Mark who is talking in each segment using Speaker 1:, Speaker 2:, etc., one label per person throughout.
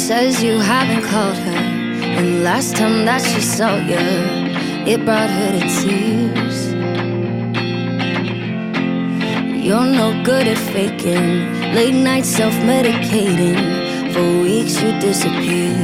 Speaker 1: says you haven't called her, and last time that she saw you, it brought her to tears. You're no good at faking, late night self-medicating. For weeks you disappear.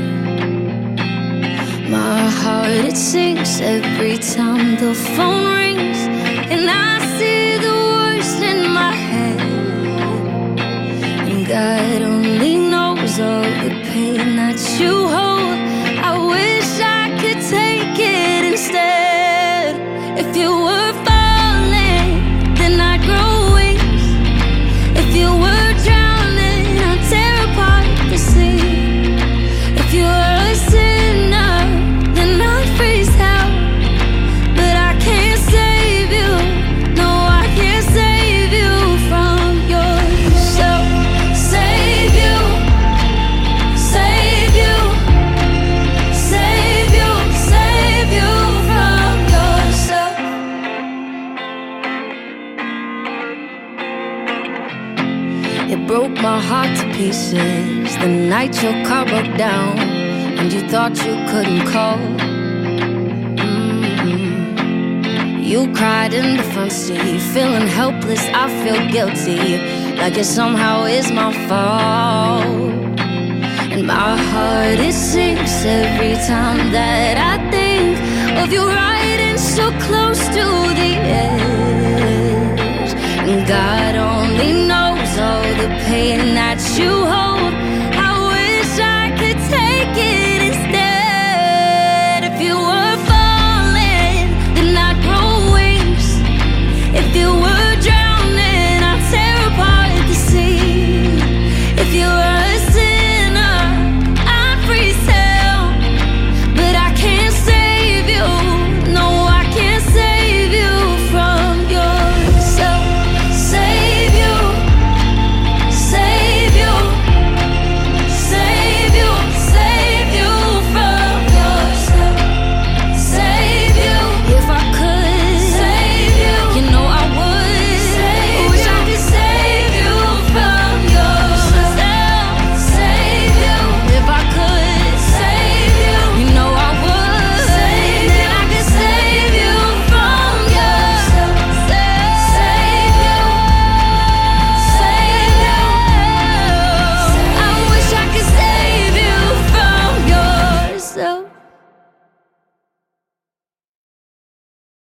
Speaker 1: My heart, it sinks every time the phone rings, and I see the worst in my head. And God only knows all the pain that you hold. I wish I could take it instead. If you were falling, then I'd grow wings. If you were drowning, I'd tear apart the sea. If you were a sinner, then I'd freeze hell. But I can't save you, no, I can't save you from yourself. Save you, save you, save you, save you from yourself. It broke my heart to pieces the night your car broke down, and you thought you couldn't call. You cried in the front seat, feeling helpless, I feel guilty, like it somehow is my fault. And my heart, it sinks every time that I think of you riding so close to the edge. And God only knows all the pain